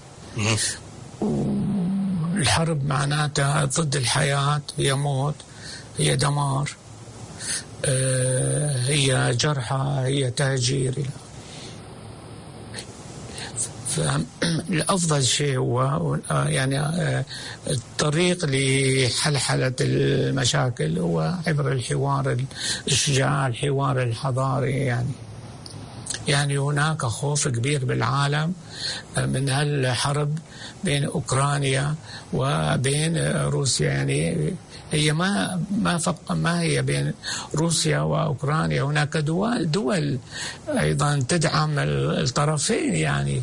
الحرب معناتها ضد الحياة، هي موت، هي دمار، هي جرحى، هي تهجير. فالأفضل شيء هو يعني الطريق لحلحلة المشاكل هو عبر الحوار الشجاع، الحوار الحضاري يعني هناك خوف كبير بالعالم من هالحرب بين أوكرانيا وبين روسيا. يعني هي ما هي بين روسيا وأوكرانيا، هناك دول أيضا تدعم الطرفين يعني.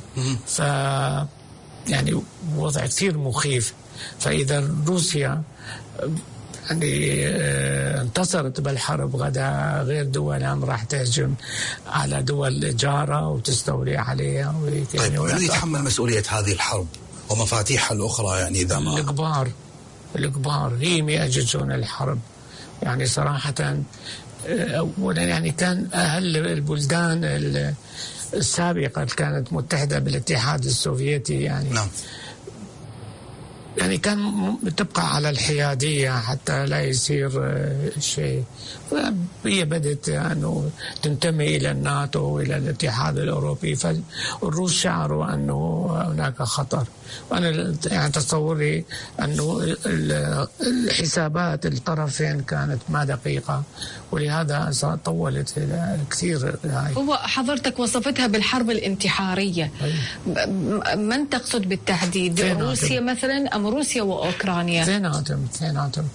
يعني وضع كثير مخيف. فإذا روسيا يعني انتصرت بالحرب غدا، غير دولها راح تهجم على دول جارة وتستولي عليها. طيب من يتحمل مسؤولية هذه الحرب ومفاتيحها الأخرى يعني إذا ما الكبار هي يأججون الحرب يعني صراحة. أولا يعني كان أهل البلدان السابقة كانت متحدة بالاتحاد السوفيتي يعني نعم. يعني كان تبقى على الحيادية حتى لا يصير شيء. فهي بدت أنه تنتمي إلى الناتو وإلى الاتحاد الأوروبي، فالروس شعروا أنه هناك خطر. وأنا يعني تصوري أنه الحسابات الطرفين كانت ما دقيقة، ولهذا طولت كثير. هو حضرتك وصفتها بالحرب الانتحارية. من تقصد بالتحديد؟ روسيا مثلا أم روسيا وأوكرانيا؟ اثنيناتهم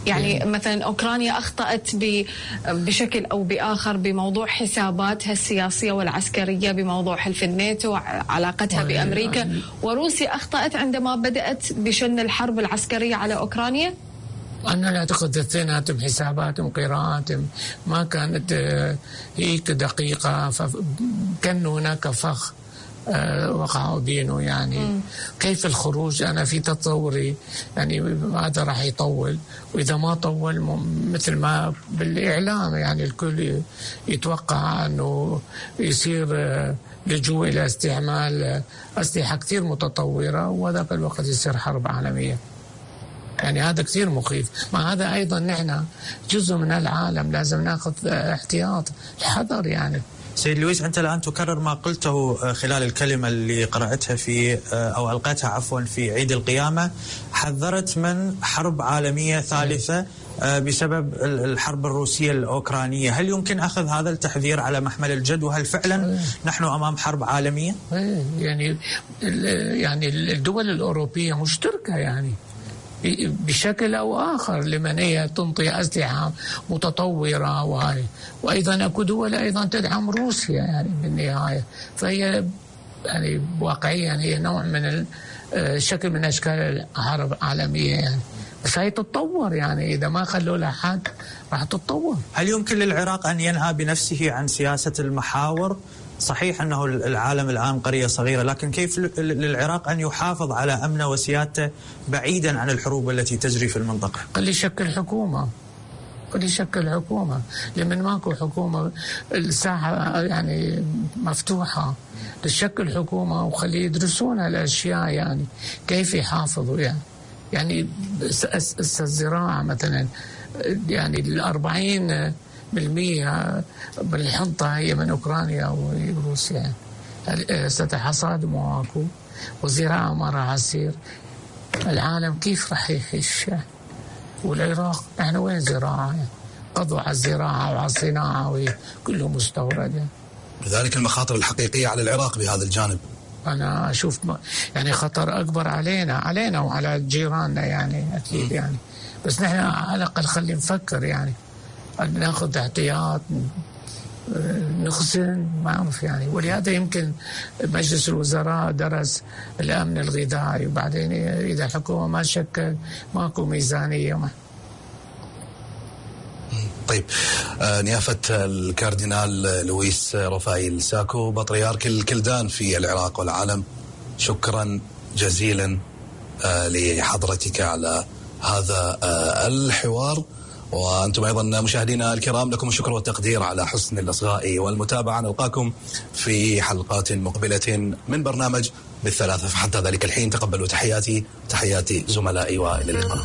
يعني مثلا أوكرانيا أخطأت بشكل أو بآخر بموضوع حساباتها السياسية والعسكرية، بموضوع حلف الناتو، علاقتها بأمريكا، وروسيا أخطأت عندما بدأت بشن الحرب العسكرية على أوكرانيا. أنا أعتقد اثنيناتهم حساباتهم قراءاتهم ما كانت هيك دقيقة، فكان هناك فخ وقعوا بينه يعني. كيف الخروج؟ أنا في تطوري يعني هذا راح يطول، وإذا ما طول مثل ما بالإعلام يعني الكل يتوقع أنه يصير لجوء إلى استعمال أسلحة كثير متطورة، وذاك الوقت يصير حرب عالمية. يعني هذا كثير مخيف. مع هذا أيضا نحن جزء من العالم لازم ناخذ احتياط الحذر يعني. سيد لويس، أنت الآن تكرر ما قلته خلال الكلمة اللي قرأتها في أو ألقيتها عفوا في عيد القيامة، حذرت من حرب عالمية ثالثة بسبب الحرب الروسية الأوكرانية. هل يمكن أخذ هذا التحذير على محمل الجد؟ وهل فعلا نحن أمام حرب عالمية؟ يعني الدول الأوروبية مشتركة يعني بشكل أو آخر لمن هي تنطي أسلحة متطورة، وأيضا أكو دول أيضا تدعم روسيا يعني بالنهاية. فهي يعني واقعيا هي نوع من شكل من أشكال حرب عالمية يعني. بس هي تتطور يعني، إذا ما خلوا لها حد راح تتطور. هل يمكن للعراق أن ينهى بنفسه عن سياسة المحاور؟ صحيح أنه العالم الآن قرية صغيرة، لكن كيف للعراق أن يحافظ على أمنه وسيادته بعيدا عن الحروب التي تجري في المنطقة؟ قل يشكل حكومة، لمن ماكو حكومة الساحة يعني مفتوحة لشكل حكومة، وخلي يدرسون الأشياء يعني كيف يحافظوا يعني الزراعة مثلا يعني 40% بالحنطة هي من أوكرانيا وروسيا. ستحصاد مواكو والزراعة ما راح تصير. العالم كيف راح يعيش؟ والعراق احنا وين زراعة؟ قضوا على الزراعة وعلى الصناعة وكله مستورد لذلك المخاطر الحقيقية على العراق بهذا الجانب. أنا أشوف يعني خطر أكبر علينا وعلى جيراننا يعني أكيد يعني. بس نحن على الأقل خلي نفكر يعني، ناخذ احتياط، نخزن، ما أعرف يعني. ولهذا يمكن مجلس الوزراء درس الأمن الغذائي، وبعدين إذا الحكومة ما شكل ماكو ميزانية. طيب، نيافة الكاردينال لويس رفائيل ساكو بطريرك الكلدان في العراق والعالم، شكرا جزيلا لحضرتك على هذا الحوار. وأنتم أيضا مشاهدينا الكرام لكم الشكر والتقدير على حسن الإصغاء والمتابعة. نلقاكم في حلقات مقبلة من برنامج بالثلاثة. فحتى ذلك الحين تقبلوا تحياتي زملائي، وإلى اللقاء.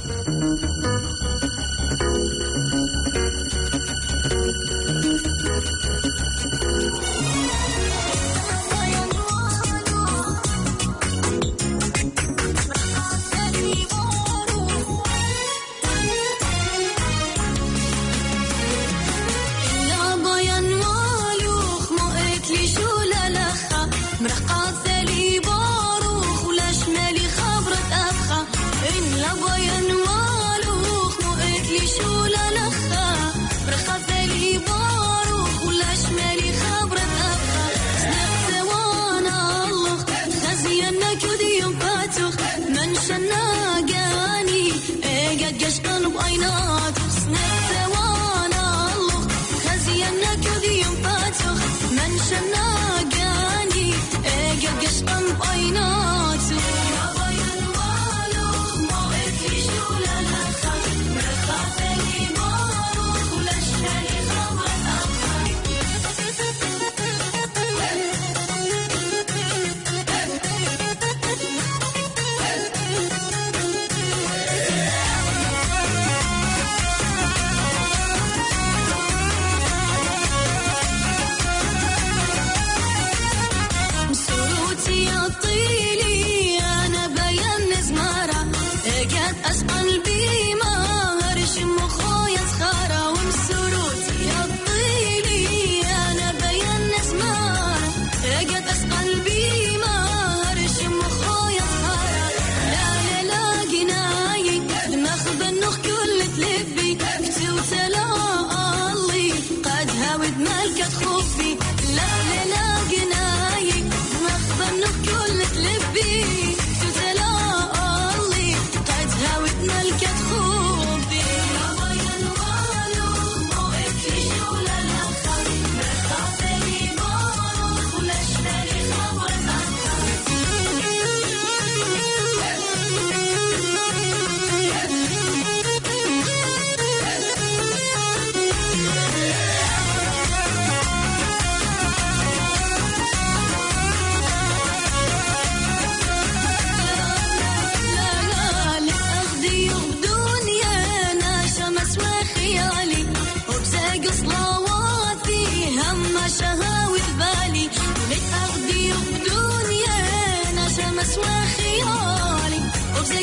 لب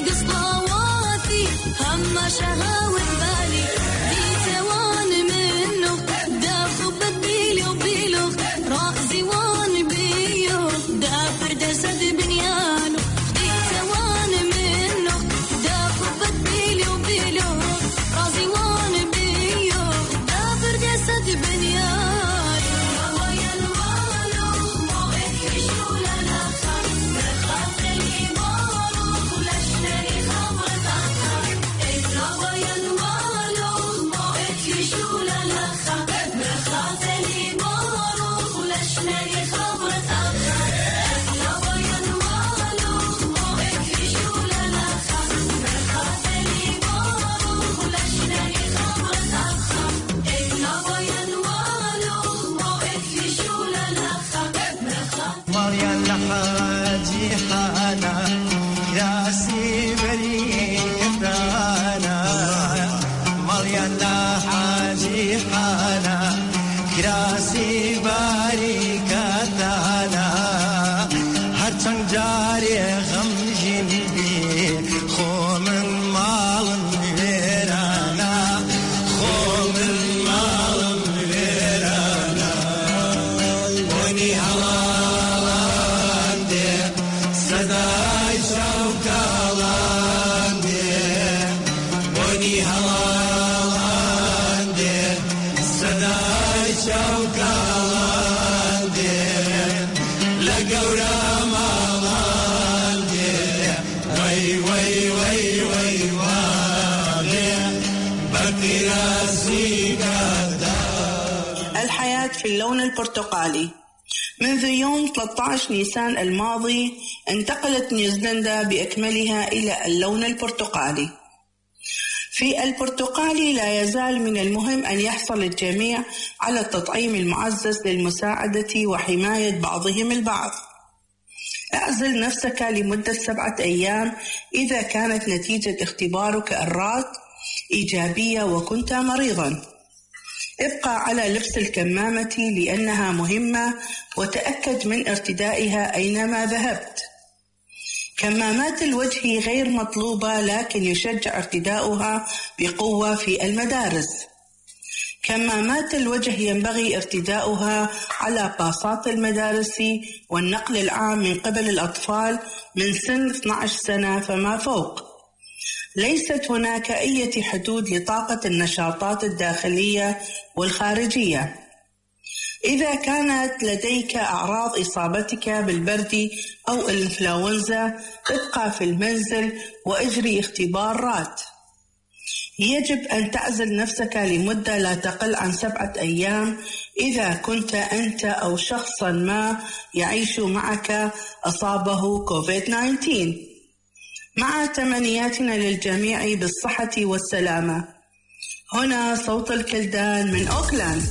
ترقص طوافي هم شهاوة بالي دي توان منه دافو بديلي وبيلو رأسي وان بيو دافر جسد بنيانه دي توان منه دافو بديلي وبيلو رأسي وان بيو دافر جسد بنيانه الحياة في اللون البرتقالي. منذ يوم 13 نيسان الماضي انتقلت نيوزيلندا بأكملها إلى اللون البرتقالي. في البرتقالي لا يزال من المهم أن يحصل الجميع على التطعيم المعزز للمساعدة وحماية بعضهم البعض. اعزل نفسك لمدة 7 أيام إذا كانت نتيجة اختبارك الرات إيجابية وكنت مريضاً. ابقى على لبس الكمامة لأنها مهمة وتأكد من ارتدائها أينما ذهبت. كمامات الوجه غير مطلوبة لكن يشجع ارتداؤها بقوة في المدارس. كمامات الوجه ينبغي ارتداؤها على باصات المدارس والنقل العام من قبل الأطفال من سن 12 سنة فما فوق. ليست هناك أي حدود لطاقة النشاطات الداخلية والخارجية. إذا كانت لديك أعراض إصابتك بالبرد أو الإنفلونزا ابقى في المنزل وأجري اختبار رات. يجب أن تعزل نفسك لمدة لا تقل عن 7 أيام إذا كنت أنت أو شخصا ما يعيش معك أصابه كوفيد-19. مع تمنياتنا للجميع بالصحة والسلامة. هنا صوت الكلدان من أوكلاند.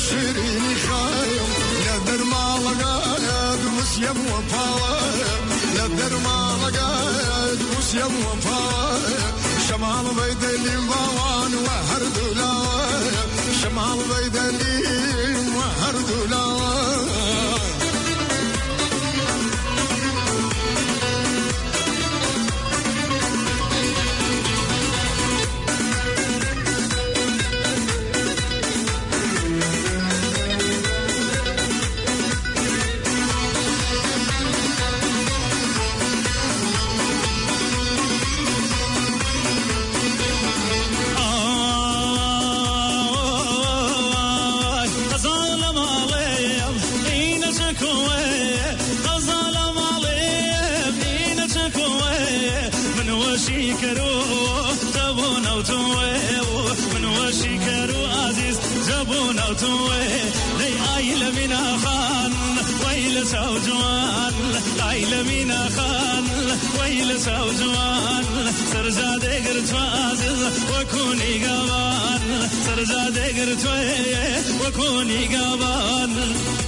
شيريني خايم لدر ما لقايد وسيم وفايم لدر ما لقايد وسيم وفايم شمال بيد اللي مبوان وهر دولايم شمال بيد اللي وهر دولايم وكوني قبان سرزاد قرتوي وكوني قبان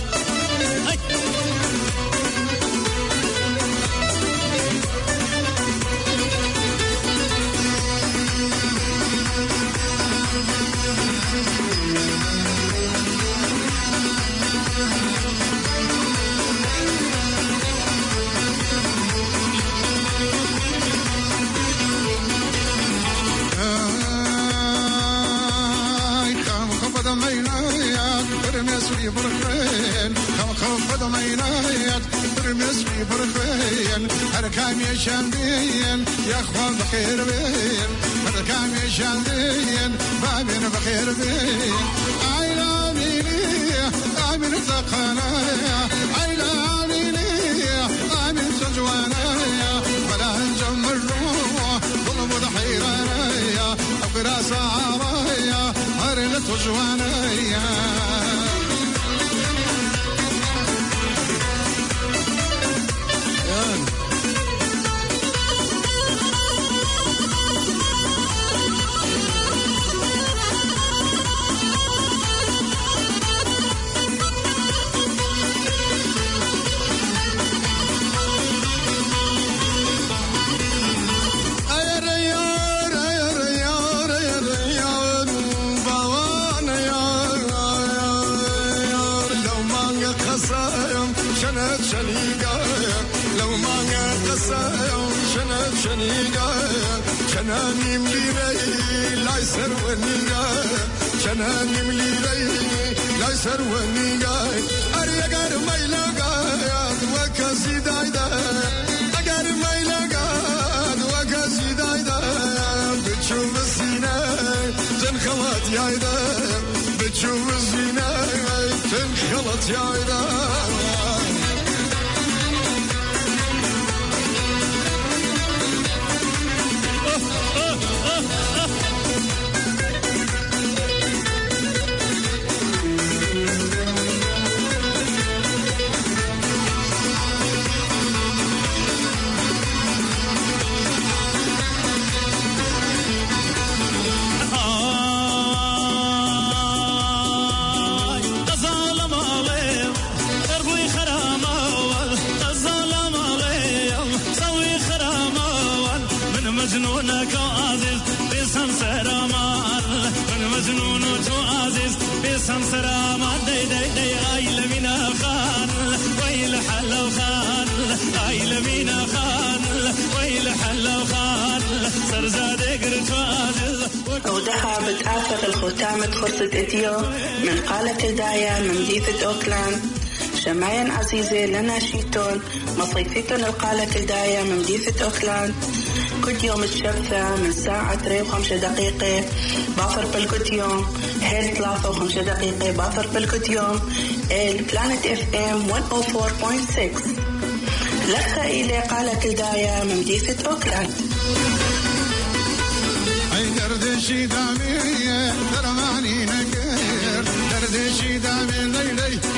هركام يا شامبين يا اخوان بخير بين هركام يا شامبين بابين بخير بين عيلا بيني امين زقانا عيلا بيني امين سجوانا ولا نجم الروح ظلم ضحيرانا ابرا صعبايا هرن تجوانا شناني مليري لا يسر ونيغاي شناني مليري لا يسر ونيغاي أريقار ميلاقات وكاسي دايدا أقار ميلاقات وكاسي دايدا بتشوف الزينة تنخلط يايدا بتشوف الزينة تنخلط يايدا أودها بتآفر الختامة خرصة إديو من قالة الداية من مدينة أوكلاند شماين عزيزة لنا شيتون مصيفيتون القالة الداية من مدينة أوكلاند كل يوم الشبثة من ساعة 3:05 باثر بالكل يوم هيل 3:05 باثر بالكل يوم البلانت FM 104.6 لخا إلي قالة الداية من مدينة أوكلاند دردشي دامي درماني نقر دردشي دامي ليلي